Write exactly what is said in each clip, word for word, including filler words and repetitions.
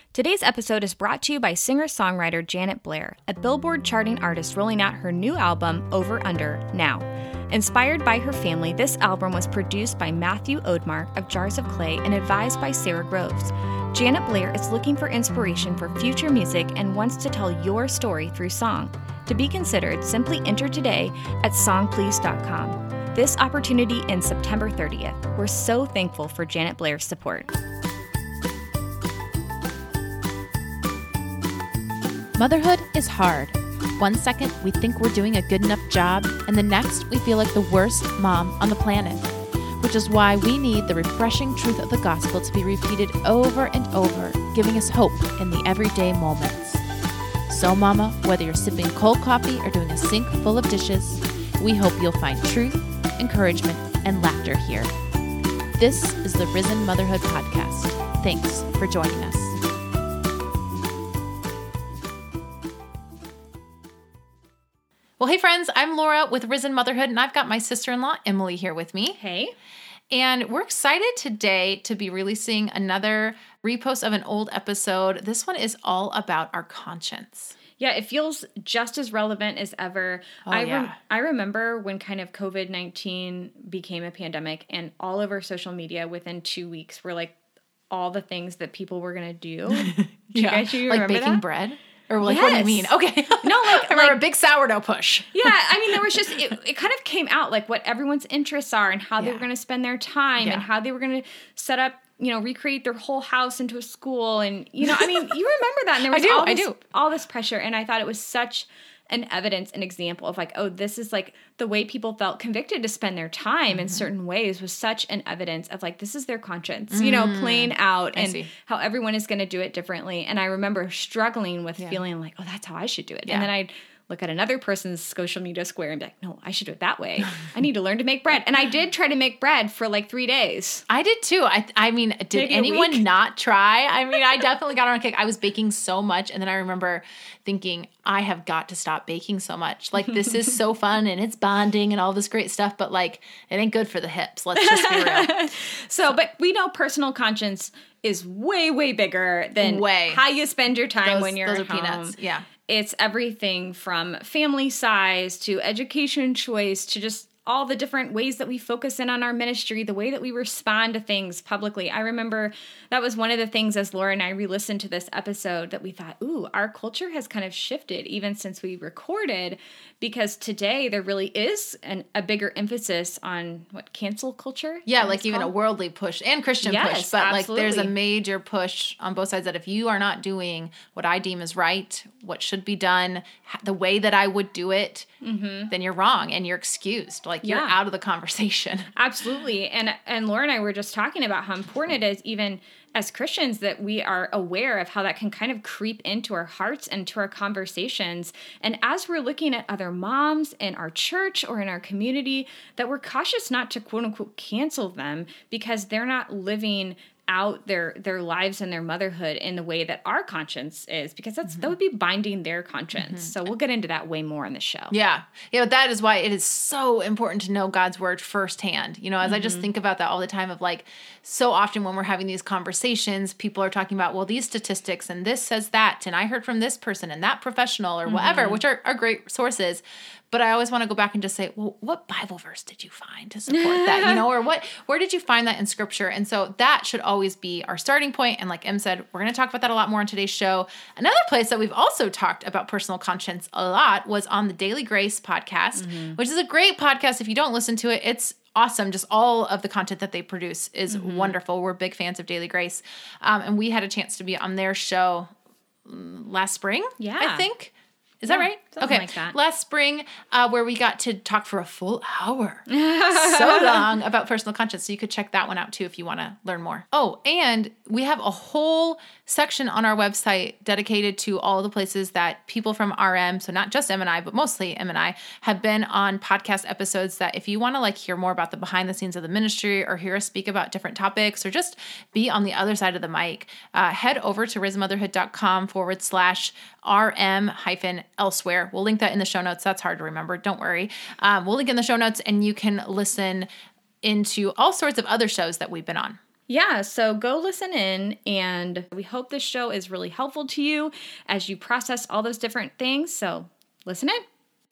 Today's episode is brought to you by singer-songwriter Janet Blair, a Billboard charting artist rolling out her new album, Over Under, now. Inspired by her family, this album was produced by Matthew Odmark of Jars of Clay and advised by Sarah Groves. Janet Blair is looking for inspiration for future music and wants to tell your story through song. To be considered, simply enter today at song please dot com. This opportunity ends September thirtieth. We're so thankful for Janet Blair's support. Motherhood is hard. One second, we think we're doing a good enough job, and the next, we feel like the worst mom on the planet. Which is why we need the refreshing truth of the gospel to be repeated over and over, giving us hope in the everyday moments. So, Mama, whether you're sipping cold coffee or doing a sink full of dishes, we hope you'll find truth, encouragement, and laughter here. This is the Risen Motherhood Podcast. Thanks for joining us. Well, hey friends, I'm Laura with Risen Motherhood, and I've got my sister-in-law, Emily, here with me. Hey. And we're excited today to be releasing another repost of an old episode. This one is all about our conscience. Yeah, it feels just as relevant as ever. Oh, I yeah. rem- I remember when kind of covid nineteen became a pandemic, and all over social media within two weeks were like all the things that people were going to do. Do you yeah. guys do you like remember baking that? bread? Or like, Yes. what do you mean? Okay. No, like, I remember like a big sourdough push. Yeah, I mean, there was just, it, it kind of came out like what everyone's interests are and how they Yeah. were going to spend their time Yeah. and how they were going to set up, you know, recreate their whole house into a school. And, you know, I mean, you remember that. And there was I do, all I this, do. all this pressure. And I thought it was such an evidence, an example of like, oh, this is like the way people felt convicted to spend their time mm-hmm. in certain ways was such an evidence of like, this is their conscience, mm-hmm. you know, playing out I and see. how everyone is going to do it differently. And I remember struggling with Yeah. feeling like, oh, that's how I should do it. Yeah. And then I'd look at another person's social media square and be like, no, I should do it that way. I need to learn to make bread. And I did try to make bread for like three days. I did too. I I mean, did Maybe a anyone week. not try? I mean, I definitely got on a kick. I was baking so much. And then I remember thinking, I have got to stop baking so much. Like, this is so fun and it's bonding and all this great stuff. But like, it ain't good for the hips. Let's just be real. So, but we know personal conscience is way, way bigger than Way. how you spend your time Those, when you're those at are home. peanuts. Yeah. It's everything from family size to education choice to just all the different ways that we focus in on our ministry, the way that we respond to things publicly. I remember that was one of the things as Laura and I re-listened to this episode that we thought, ooh, our culture has kind of shifted even since we recorded, because today there really is an, a bigger emphasis on what, cancel culture? Yeah, Is like it even called? a worldly push and Christian Yes, push. But like there's a absolutely. major push on both sides that if you are not doing what I deem is right, what should be done, ha- the way that I would do it, mm-hmm. then you're wrong and you're excused. Like you're Yeah. out of the conversation. Absolutely. And and Laura and I were just talking about how important it is even as Christians that we are aware of how that can kind of creep into our hearts and to our conversations. And as we're looking at other moms in our church or in our community, that we're cautious not to quote unquote cancel them because they're not living out their their lives and their motherhood in the way that our conscience is, because that's Mm-hmm. that would be binding their conscience. So we'll get into that way more in the show. Yeah. Yeah, but that is why it is so important to know God's word firsthand. You know, as mm-hmm. I just think about that all the time of like, so often when we're having these conversations, people are talking about, well, these statistics and this says that, and I heard from this person and that professional or whatever, mm-hmm. which are, are great sources. But I always want to go back and just say, well, what Bible verse did you find to support that? You know, or what, where did you find that in scripture? And so that should always be our starting point. And like Em said, we're going to talk about that a lot more on today's show. Another place that we've also talked about personal conscience a lot was on the Daily Grace podcast, mm-hmm. which is a great podcast. If you don't listen to it, it's awesome. Just all of the content that they produce is mm-hmm. wonderful. We're big fans of Daily Grace. Um, and we had a chance to be on their show last spring, Yeah. I think. Is Yeah, that right? something Okay. like that. Last spring, uh, where we got to talk for a full hour. So long about personal conscience. So you could check that one out too if you want to learn more. Oh, and we have a whole section on our website dedicated to all the places that people from R M, so not just Em and I, but mostly Em and I, have been on podcast episodes that if you want to like hear more about the behind the scenes of the ministry or hear us speak about different topics or just be on the other side of the mic, uh, head over to rismotherhood.com forward slash RM hyphen elsewhere. We'll link that in the show notes. That's hard to remember. Don't worry. Um, we'll link in the show notes and you can listen into all sorts of other shows that we've been on. Yeah, so go listen in, and we hope this show is really helpful to you as you process all those different things. So listen in.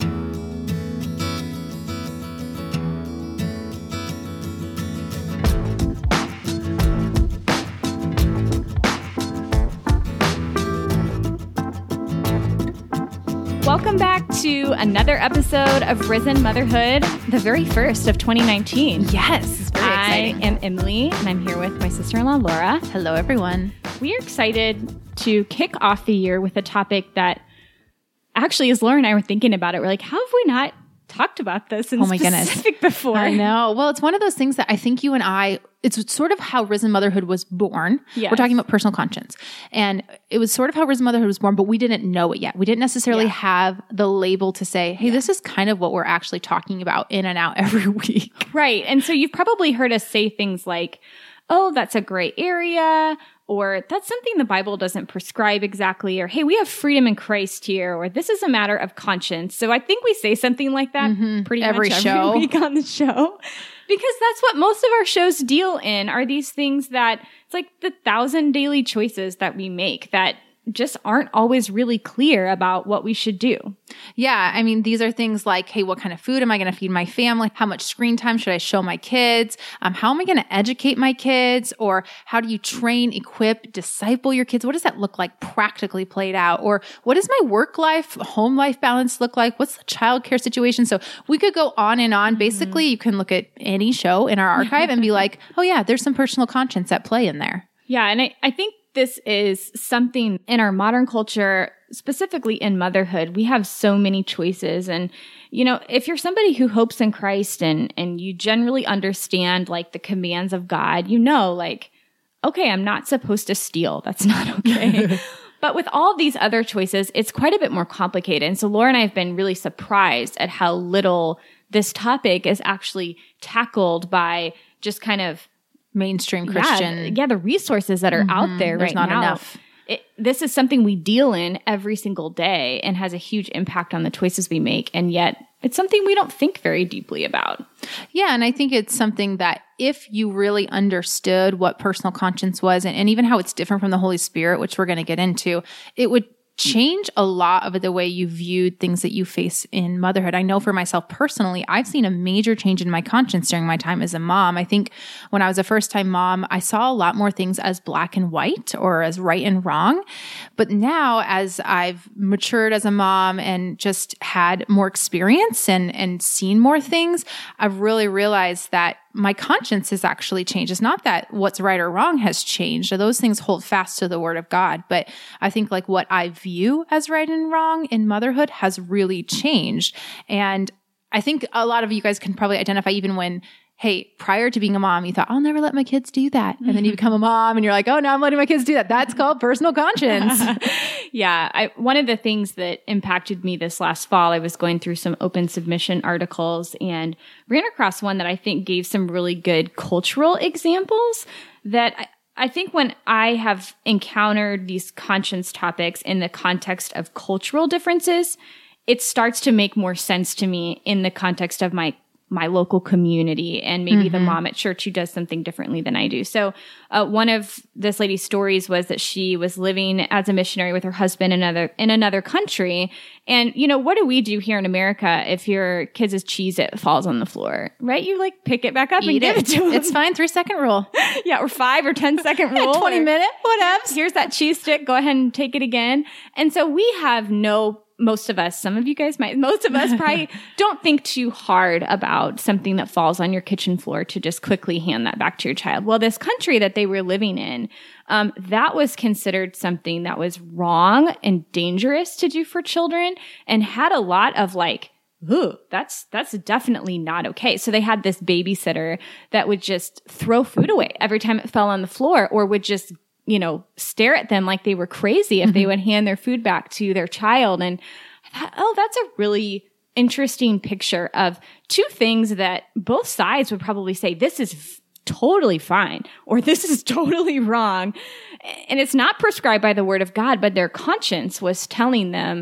Welcome back to another episode of Risen Motherhood, the very first of twenty nineteen. Yes, it's very exciting. I am Emily, and I'm here with my sister-in-law, Laura. Hello, everyone. We are excited to kick off the year with a topic that actually, as Laura and I were thinking about it, we're like, how have we not talked about this in oh my specific goodness. before? I know. Well, it's one of those things that I think you and I, it's sort of how Risen Motherhood was born. Yes. We're talking about personal conscience. And it was sort of how Risen Motherhood was born, but we didn't know it yet. We didn't necessarily yeah. have the label to say, hey, yeah. this is kind of what we're actually talking about in and out every week. Right. And so you've probably heard us say things like, oh, that's a gray area, or that's something the Bible doesn't prescribe exactly, or hey, we have freedom in Christ here, or this is a matter of conscience. So I think we say something like that mm-hmm. pretty every much show. every week on the show. Because that's what most of our shows deal in, are these things that, it's like the thousand daily choices that we make that just aren't always really clear about what we should do. Yeah. I mean, these are things like, hey, what kind of food am I going to feed my family? How much screen time should I show my kids? Um, how am I going to educate my kids? Or how do you train, equip, disciple your kids? What does that look like practically played out? Or what does my work life, home life balance look like? What's the childcare situation? So we could go on and on. Basically, mm-hmm. you can look at any show in our archive and be like, oh yeah, there's some personal conscience at play in there. Yeah. And I, I think this is something in our modern culture, specifically in motherhood. We have so many choices. And, you know, if you're somebody who hopes in Christ and, and you generally understand like the commands of God, you know, like, okay, I'm not supposed to steal. That's not okay. But with all these other choices, it's quite a bit more complicated. And so Laura and I have been really surprised at how little this topic is actually tackled by just kind of mainstream Christian. Yeah, yeah, the resources that are mm-hmm. out there There's right not now. enough. It, this is something we deal in every single day and has a huge impact on the choices we make. And yet it's something we don't think very deeply about. Yeah. And I think it's something that if you really understood what personal conscience was and, and even how it's different from the Holy Spirit, which we're going to get into, it would change a lot of the way you viewed things that you face in motherhood. I know for myself personally, I've seen a major change in my conscience during my time as a mom. I think when I was a first-time mom, I saw a lot more things as black and white or as right and wrong. But now as I've matured as a mom and just had more experience and, and seen more things, I've really realized that my conscience has actually changed. It's not that what's right or wrong has changed. Those things hold fast to the word of God. But I think like what I view as right and wrong in motherhood has really changed. And I think a lot of you guys can probably identify even when, hey, prior to being a mom, you thought, I'll never let my kids do that. And mm-hmm. then you become a mom and you're like, oh, now I'm letting my kids do that. That's called personal conscience. Yeah. I, one of the things that impacted me this last fall, I was going through some open submission articles and ran across one that I think gave some really good cultural examples that I, I think when I have encountered these conscience topics in the context of cultural differences, it starts to make more sense to me in the context of my my local community and maybe mm-hmm. the mom at church who does something differently than I do. So uh, one of this lady's stories was that she was living as a missionary with her husband in another, in another country. And, you know, what do we do here in America if your kid's Cheez-It falls on the floor, right? You like pick it back up Eat and give it. it to them. It's fine. Three second rule. Yeah. Or five or ten second rule. Yeah, twenty or, minute. Whatevs. Here's that cheese stick. Go ahead and take it again. And so we have no Most of us, some of you guys might, most of us probably don't think too hard about something that falls on your kitchen floor to just quickly hand that back to your child. Well, this country that they were living in, um, that was considered something that was wrong and dangerous to do for children and had a lot of like, ooh, that's, that's definitely not okay. So they had this babysitter that would just throw food away every time it fell on the floor or would just you know, stare at them like they were crazy if mm-hmm. they would hand their food back to their child. And I thought, oh, that's a really interesting picture of two things that both sides would probably say, this is f- totally fine, or this is totally wrong. And it's not prescribed by the word of God, but their conscience was telling them,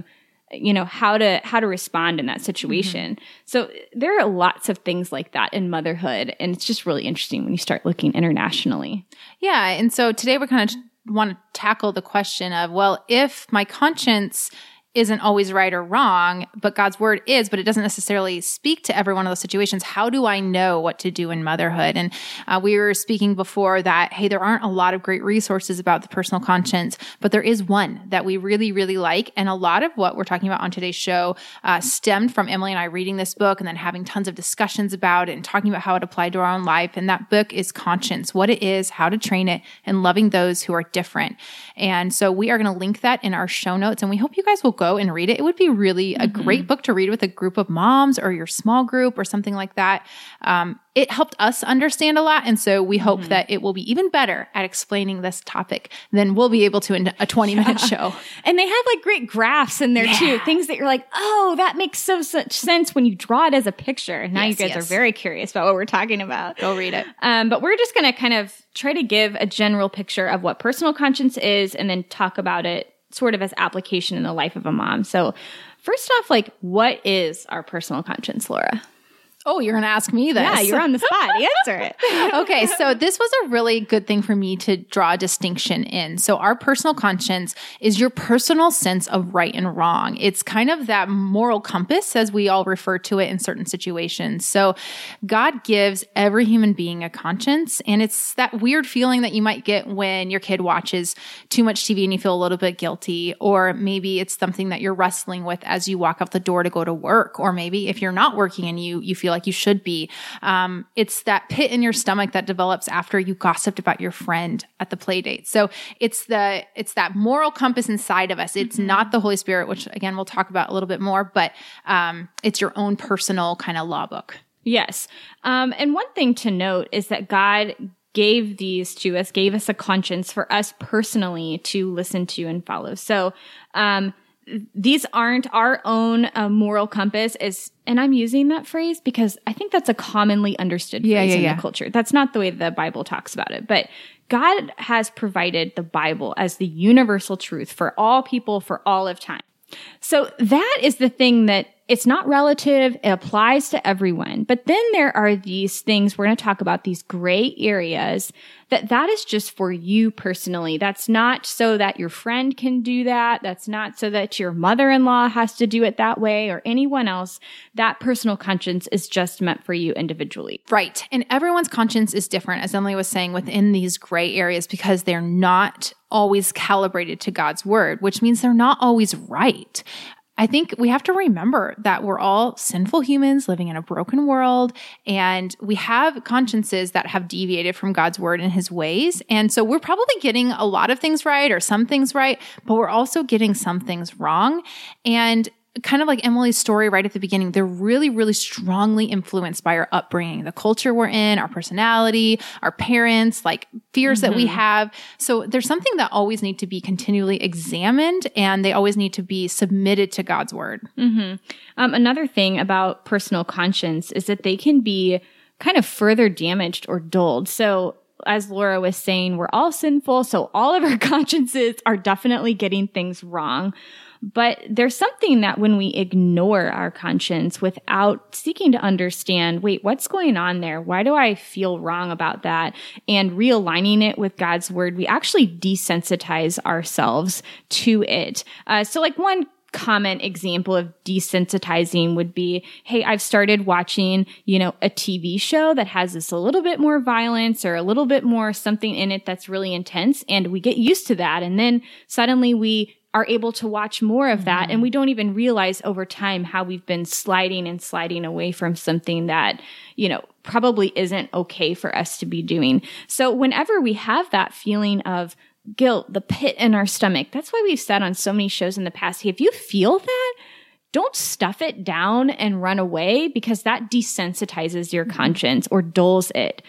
you know, how to how to respond in that situation. Mm-hmm. So there are lots of things like that in motherhood, and it's just really interesting when you start looking internationally. Yeah, and so today we're kind of want to tackle the question of, well, if my conscience isn't always right or wrong, but God's word is, but it doesn't necessarily speak to every one of those situations. How do I know what to do in motherhood? And uh, we were speaking before that, hey, there aren't a lot of great resources about the personal conscience, but there is one that we really, really like. And a lot of what we're talking about on today's show uh, stemmed from Emily and I reading this book and then having tons of discussions about it and talking about how it applied to our own life. And that book is Conscience, what it is, how to train it, and loving those who are different. And so we are going to link that in our show notes, and we hope you guys will go and read it. It would be really a mm-hmm. great book to read with a group of moms or your small group or something like that. Um, it helped us understand a lot. And so we hope mm-hmm. that it will be even better at explaining this topic than we'll be able to in a twenty minute yeah. show. And they have like great graphs in there yeah. too. Things that you're like, oh, that makes so such sense when you draw it as a picture. And now yes, you guys yes. are very curious about what we're talking about. Go read it. Um, but we're just going to kind of try to give a general picture of what personal conscience is and then talk about it sort of as application in the life of a mom. So first off, like, what is our personal conscience, Laura? Oh, you're going to ask me this. Yeah, you're on the spot. Answer it. Okay, so this was a really good thing for me to draw a distinction in. So our personal conscience is your personal sense of right and wrong. It's kind of that moral compass, as we all refer to it in certain situations. So God gives every human being a conscience, and it's that weird feeling that you might get when your kid watches too much T V and you feel a little bit guilty, or maybe it's something that you're wrestling with as you walk out the door to go to work, or maybe if you're not working and you you feel like you should be. Um, it's that pit in your stomach that develops after you gossiped about your friend at the play date. So it's the it's that moral compass inside of us. It's mm-hmm. not the Holy Spirit, which again, we'll talk about a little bit more, but um, it's your own personal kind of law book. Yes. Um, and one thing to note is that God gave these to us, gave us a conscience for us personally to listen to and follow. So, um, these aren't our own uh, moral compass, is, and I'm using that phrase because I think that's a commonly understood yeah, phrase yeah, in yeah. the culture. That's not the way the Bible talks about it, but God has provided the Bible as the universal truth for all people for all of time. So that is the thing that it's not relative. It applies to everyone. But then there are these things, we're going to talk about these gray areas that that is just for you personally. That's not so that your friend can do that. That's not so that your mother-in-law has to do it that way or anyone else. That personal conscience is just meant for you individually. Right. And everyone's conscience is different, as Emily was saying, within these gray areas because they're not always calibrated to God's word, which means they're not always right. I think we have to remember that we're all sinful humans living in a broken world, and we have consciences that have deviated from God's word and his ways. And so we're probably getting a lot of things right or some things right, but we're also getting some things wrong. And kind of like Emily's story right at the beginning, they're really, really strongly influenced by our upbringing, the culture we're in, our personality, our parents, like fears mm-hmm. that we have. So there's something that always need to be continually examined, and they always need to be submitted to God's word. Mm-hmm. Um, another thing about personal conscience is that they can be kind of further damaged or dulled. So as Laura was saying, we're all sinful, so all of our consciences are definitely getting things wrong. But there's something that when we ignore our conscience without seeking to understand, wait, what's going on there? Why do I feel wrong about that? And realigning it with God's word, we actually desensitize ourselves to it. Uh, so like one common example of desensitizing would be, hey, I've started watching, you know, a T V show that has this a little bit more violence or a little bit more something in it that's really intense. And we get used to that. And then suddenly we are able to watch more of that. Mm-hmm. And we don't even realize over time how we've been sliding and sliding away from something that, you know, probably isn't okay for us to be doing. So whenever we have that feeling of guilt, the pit in our stomach, that's why we've said on so many shows in the past, hey, if you feel that, don't stuff it down and run away, because that desensitizes your mm-hmm. conscience or dulls it.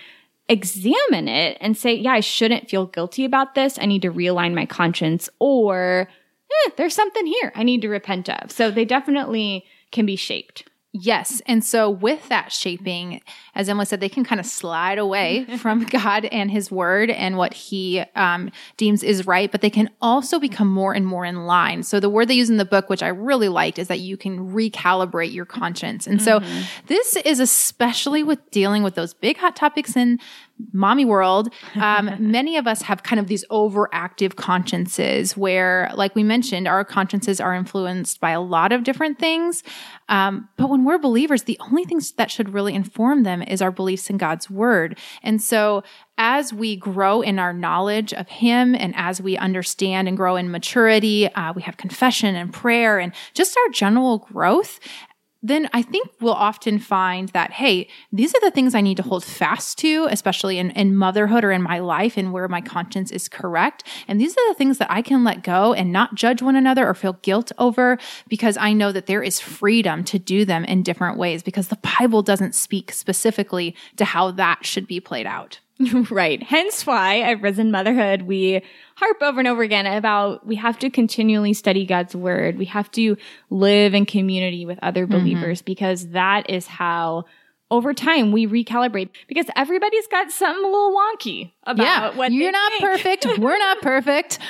Examine it and say, yeah, I shouldn't feel guilty about this. I need to realign my conscience, or eh, there's something here I need to repent of. So they definitely can be shaped. Yes. And so with that shaping, as Emily said, they can kind of slide away from God and his word and what he um, deems is right, but they can also become more and more in line. So the word they use in the book, which I really liked, is that you can recalibrate your conscience. And so mm-hmm. this is especially with dealing with those big hot topics in mommy world. Um, many of us have kind of these overactive consciences where, like we mentioned, our consciences are influenced by a lot of different things. Um, but when we're believers, the only things that should really inform them is our beliefs in God's word. And so as we grow in our knowledge of him and as we understand and grow in maturity, uh, we have confession and prayer and just our general growth, then I think we'll often find that, hey, these are the things I need to hold fast to, especially in, in motherhood or in my life and where my conscience is correct. And these are the things that I can let go and not judge one another or feel guilt over, because I know that there is freedom to do them in different ways, because the Bible doesn't speak specifically to how that should be played out. Right. Hence why at Risen Motherhood, we harp over and over again about we have to continually study God's word. We have to live in community with other believers, mm-hmm. because that is how over time we recalibrate, because everybody's got something a little wonky about yeah, what you're they not think. perfect. We're not perfect.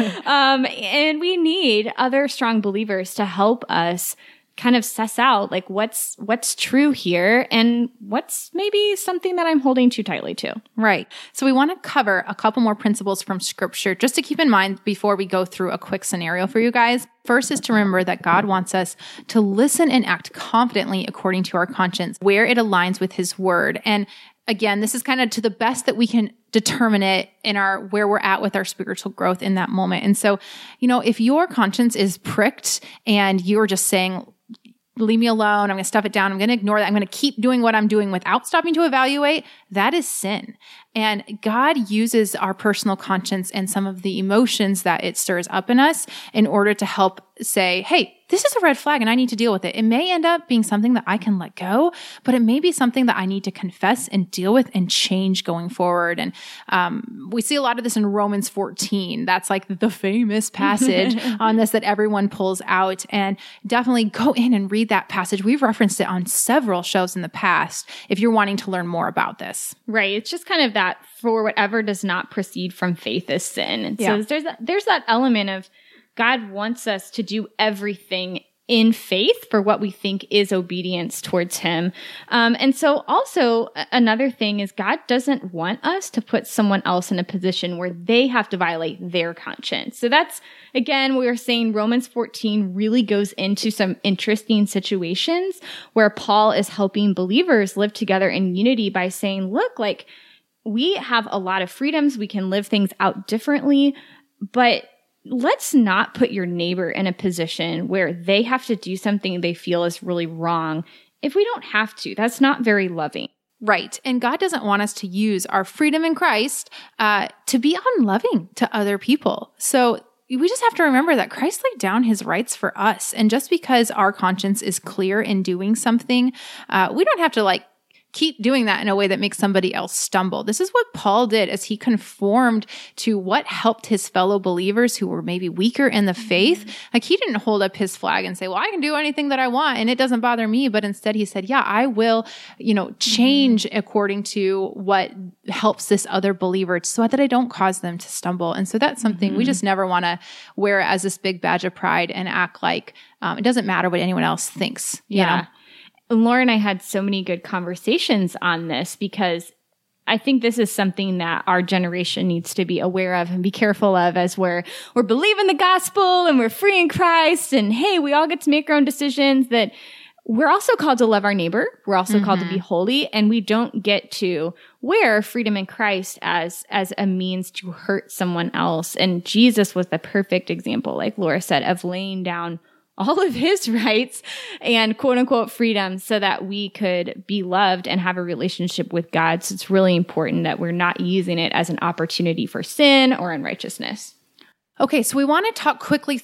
um, and we need other strong believers to help us kind of suss out like what's what's true here and what's maybe something that I'm holding too tightly to. Right. So we want to cover a couple more principles from scripture just to keep in mind before we go through a quick scenario for you guys. First is to remember that God wants us to listen and act confidently according to our conscience, where it aligns with his word. And again, this is kind of to the best that we can determine it in our, where we're at with our spiritual growth in that moment. And so, you know, if your conscience is pricked and you're just saying, leave me alone, I'm going to stuff it down, I'm going to ignore that, I'm going to keep doing what I'm doing without stopping to evaluate, that is sin. And God uses our personal conscience and some of the emotions that it stirs up in us in order to help say, hey, this is a red flag and I need to deal with it. It may end up being something that I can let go, but it may be something that I need to confess and deal with and change going forward. And um, we see a lot of this in Romans fourteen. That's like the famous passage on this that everyone pulls out. And definitely go in and read that passage. We've referenced it on several shows in the past if you're wanting to learn more about this. Right. It's just kind of that for whatever does not proceed from faith is sin. And yeah. so there's that, there's that element of God wants us to do everything in faith for what we think is obedience towards him. Um, and so also another thing is God doesn't want us to put someone else in a position where they have to violate their conscience. So that's, again, we were saying Romans fourteen really goes into some interesting situations where Paul is helping believers live together in unity by saying, look, like we have a lot of freedoms. We can live things out differently, but let's not put your neighbor in a position where they have to do something they feel is really wrong if we don't have to. That's not very loving. Right. And God doesn't want us to use our freedom in Christ uh, to be unloving to other people. So we just have to remember that Christ laid down his rights for us. And just because our conscience is clear in doing something, uh, we don't have to like keep doing that in a way that makes somebody else stumble. This is what Paul did as he conformed to what helped his fellow believers who were maybe weaker in the faith. Mm-hmm. Like he didn't hold up his flag and say, well, I can do anything that I want and it doesn't bother me. But instead he said, yeah, I will, you know, change mm-hmm. according to what helps this other believer so that I don't cause them to stumble. And so that's something mm-hmm. we just never want to wear as this big badge of pride and act like um, it doesn't matter what anyone else thinks. You yeah. know? Laura and I had so many good conversations on this because I think this is something that our generation needs to be aware of and be careful of as we're, we're believing the gospel and we're free in Christ and hey, we all get to make our own decisions, that we're also called to love our neighbor. We're also mm-hmm. called to be holy, and we don't get to wear freedom in Christ as, as a means to hurt someone else. And Jesus was the perfect example, like Laura said, of laying down all of his rights and quote unquote freedom so that we could be loved and have a relationship with God. So it's really important that we're not using it as an opportunity for sin or unrighteousness. Okay, so we want to talk quickly through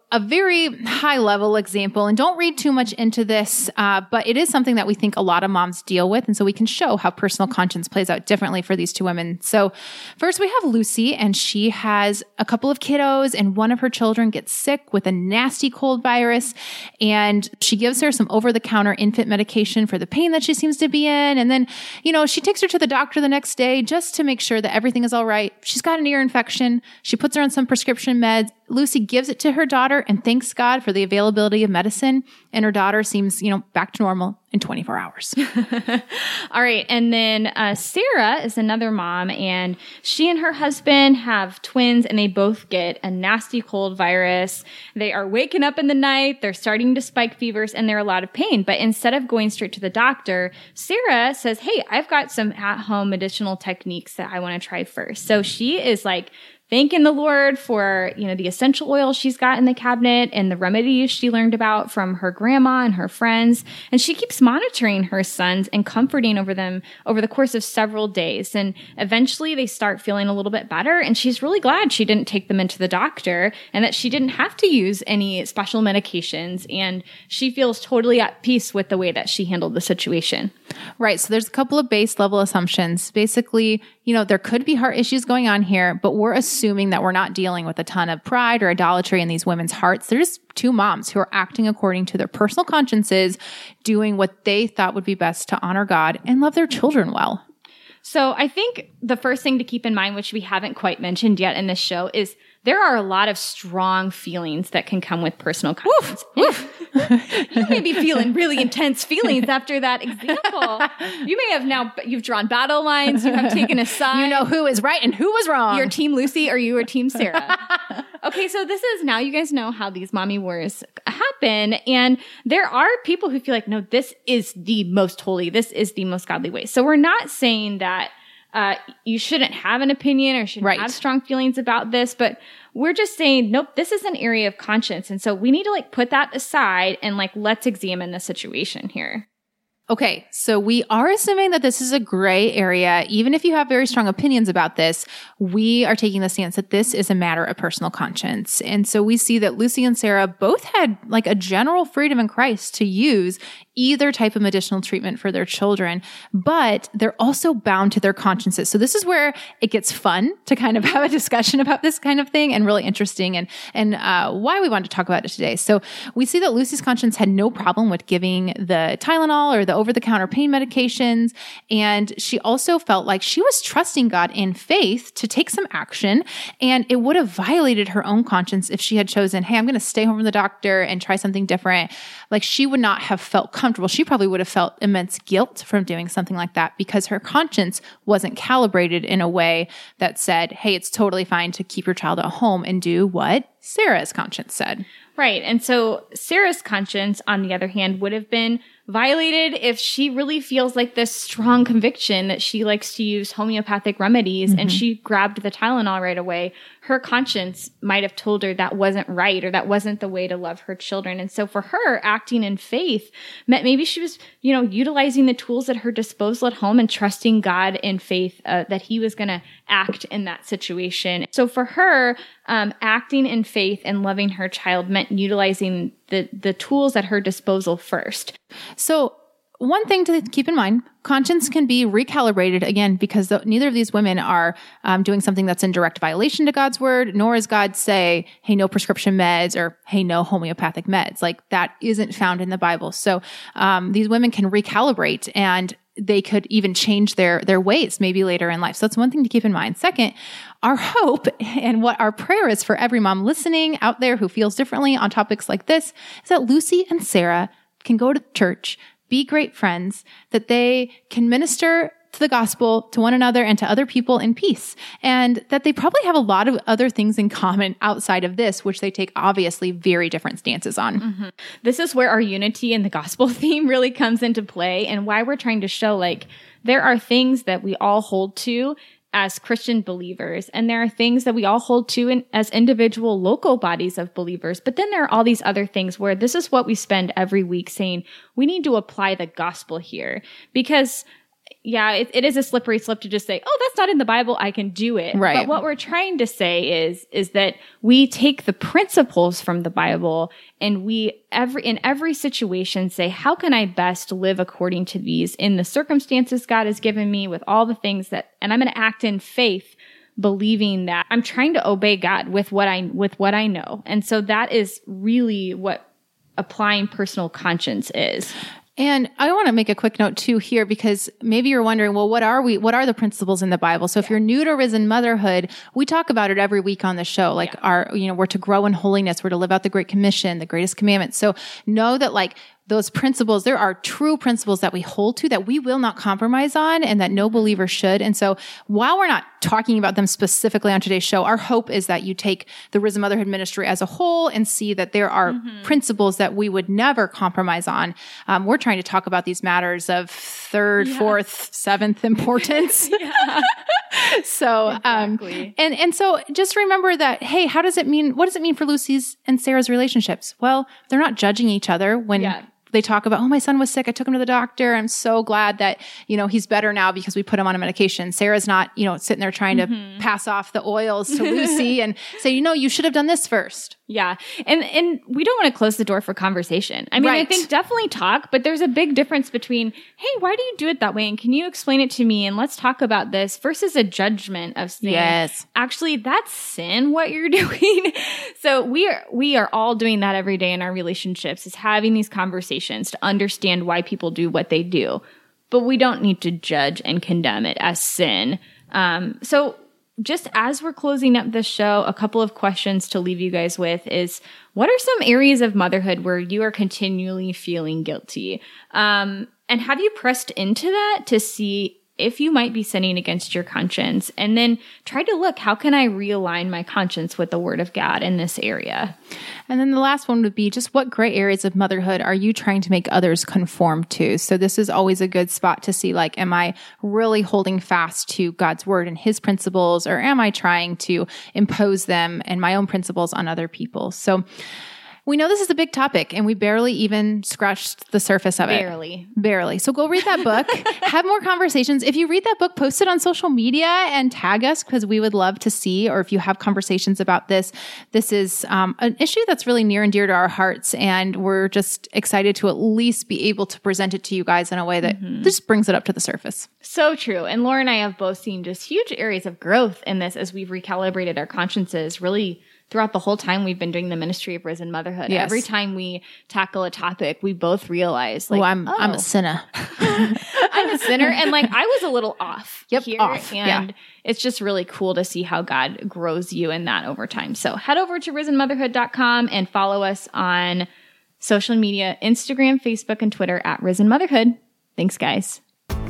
a very high level example, and don't read too much into this, uh, but it is something that we think a lot of moms deal with. And so we can show how personal conscience plays out differently for these two women. So first we have Lucy, and she has a couple of kiddos, and one of her children gets sick with a nasty cold virus. And she gives her some over the counter infant medication for the pain that she seems to be in. And then, you know, she takes her to the doctor the next day just to make sure that everything is all right. She's got an ear infection. She puts her on some prescription meds. Lucy gives it to her daughter and thanks God for the availability of medicine. And her daughter seems, you know, back to normal in twenty-four hours. All right. And then uh, Sarah is another mom, and she and her husband have twins, and they both get a nasty cold virus. They are waking up in the night. They're starting to spike fevers, and they're a lot of pain. But instead of going straight to the doctor, Sarah says, hey, I've got some at-home medicinal techniques that I want to try first. So she is like, thanking the Lord for, you know, the essential oil she's got in the cabinet and the remedies she learned about from her grandma and her friends. And she keeps monitoring her sons and comforting over them over the course of several days. And eventually they start feeling a little bit better. And she's really glad she didn't take them into the doctor and that she didn't have to use any special medications. And she feels totally at peace with the way that she handled the situation. Right. So there's a couple of base level assumptions. Basically, you know, there could be heart issues going on here, but we're assuming that we're not dealing with a ton of pride or idolatry in these women's hearts. They're just two moms who are acting according to their personal consciences, doing what they thought would be best to honor God and love their children well. So I think the first thing to keep in mind, which we haven't quite mentioned yet in this show, is there are a lot of strong feelings that can come with personal conscience. Oof, oof. You may be feeling really intense feelings after that example. You may have now, you've drawn battle lines. You have taken a side. You know who is right and who was wrong. You're Team Lucy or you are Team Sarah. Okay, so this is, now you guys know how these mommy wars happen. And there are people who feel like, no, this is the most holy. This is the most godly way. So we're not saying that Uh, you shouldn't have an opinion or shouldn't right. have strong feelings about this, but we're just saying, nope, this is an area of conscience. And so we need to like put that aside and like, let's examine the situation here. Okay, so we are assuming that this is a gray area. Even if you have very strong opinions about this, we are taking the stance that this is a matter of personal conscience. And so we see that Lucy and Sarah both had like a general freedom in Christ to use either type of medicinal treatment for their children, but they're also bound to their consciences. So this is where it gets fun to kind of have a discussion about this kind of thing and really interesting and, and uh, why we wanted to talk about it today. So we see that Lucy's conscience had no problem with giving the Tylenol or the over-the-counter pain medications. And she also felt like she was trusting God in faith to take some action. And it would have violated her own conscience if she had chosen, hey, I'm going to stay home from the doctor and try something different. Like she would not have felt comfortable. She probably would have felt immense guilt from doing something like that because her conscience wasn't calibrated in a way that said, hey, it's totally fine to keep your child at home and do what Sarah's conscience said. Right. And so Sarah's conscience, on the other hand, would have been violated if she really feels like this strong conviction that she likes to use homeopathic remedies mm-hmm. and she grabbed the Tylenol right away. Her conscience might have told her that wasn't right or that wasn't the way to love her children. And so for her, acting in faith meant maybe she was, you know, utilizing the tools at her disposal at home and trusting God in faith uh, that he was going to act in that situation. So for her, um, acting in faith and loving her child meant utilizing the, the tools at her disposal first. So one thing to keep in mind, conscience can be recalibrated again because the, neither of these women are um, doing something that's in direct violation to God's word, nor is God say, hey, no prescription meds or hey, no homeopathic meds. Like that isn't found in the Bible. So um, these women can recalibrate and they could even change their, their ways maybe later in life. So that's one thing to keep in mind. Second, our hope and what our prayer is for every mom listening out there who feels differently on topics like this is that Lucy and Sarah can go to church, be great friends, that they can minister to the gospel to one another and to other people in peace, and that they probably have a lot of other things in common outside of this, which they take obviously very different stances on. Mm-hmm. This is where our unity in the gospel theme really comes into play and why we're trying to show like there are things that we all hold to as Christian believers. And there are things that we all hold to in, as individual local bodies of believers. But then there are all these other things where this is what we spend every week saying, we need to apply the gospel here. Because yeah, it, it is a slippery slope to just say, oh, that's not in the Bible, I can do it. Right. But what we're trying to say is, is that we take the principles from the Bible and we every in every situation say, how can I best live according to these in the circumstances God has given me with all the things that, and I'm going to act in faith, believing that I'm trying to obey God with what I, with what I know. And so that is really what applying personal conscience is. And I want to make a quick note too here, because maybe you're wondering, well, what are we, what are the principles in the Bible? So if you're new to Risen Motherhood, we talk about it every week on the show. Like yeah. our, you know, we're to grow in holiness. We're to live out the Great Commission, the greatest commandments. So know that like those principles, there are true principles that we hold to that we will not compromise on and that no believer should. And so while we're not talking about them specifically on today's show, our hope is that you take the Risen Motherhood ministry as a whole and see that there are mm-hmm. principles that we would never compromise on. Um, we're trying to talk about these matters of third, yeah. fourth, seventh importance. So, exactly. um, and, and so just remember that, hey, how does it mean, what does it mean for Lucy's and Sarah's relationships? Well, they're not judging each other when yeah. they talk about, oh, my son was sick. I took him to the doctor. I'm so glad that, you know, he's better now because we put him on a medication. Sarah's not, you know, sitting there trying mm-hmm. to pass off the oils to Lucy and say, you know, you should have done this first. Yeah. And and we don't want to close the door for conversation. I mean, right. I think definitely talk, but there's a big difference between, hey, why do you do it that way? And can you explain it to me? And let's talk about this versus a judgment of saying, yes. actually, that's sin, what you're doing. So we are, we are all doing that every day in our relationships, is having these conversations to understand why people do what they do. But we don't need to judge and condemn it as sin. Um, so just as we're closing up this show, a couple of questions to leave you guys with is, what are some areas of motherhood where you are continually feeling guilty? Um, and have you pressed into that to see if you might be sinning against your conscience? And then try to look, how can I realign my conscience with the Word of God in this area? And then the last one would be just, what gray areas of motherhood are you trying to make others conform to? So this is always a good spot to see, like, am I really holding fast to God's Word and His principles, or am I trying to impose them and my own principles on other people? So we know this is a big topic, and we barely even scratched the surface of it. Barely. Barely. So go read that book. Have more conversations. If you read that book, post it on social media and tag us, because we would love to see, or if you have conversations about this, this is um, an issue that's really near and dear to our hearts, and we're just excited to at least be able to present it to you guys in a way that mm-hmm. just brings it up to the surface. So true. And Laura and I have both seen just huge areas of growth in this as we've recalibrated our consciences, really throughout the whole time we've been doing the ministry of Risen Motherhood. Yes. Every time we tackle a topic, we both realize, like, oh, I'm, oh, I'm a sinner. I'm a sinner. And like, I was a little off yep, here. Off. And yeah. it's just really cool to see how God grows you in that over time. So head over to risen motherhood dot com and follow us on social media, Instagram, Facebook, and Twitter at Risen Motherhood. Thanks, guys.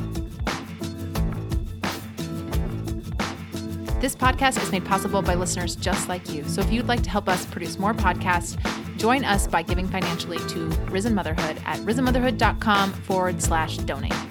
This podcast is made possible by listeners just like you. So if you'd like to help us produce more podcasts, join us by giving financially to Risen Motherhood at risen motherhood dot com forward slash donate.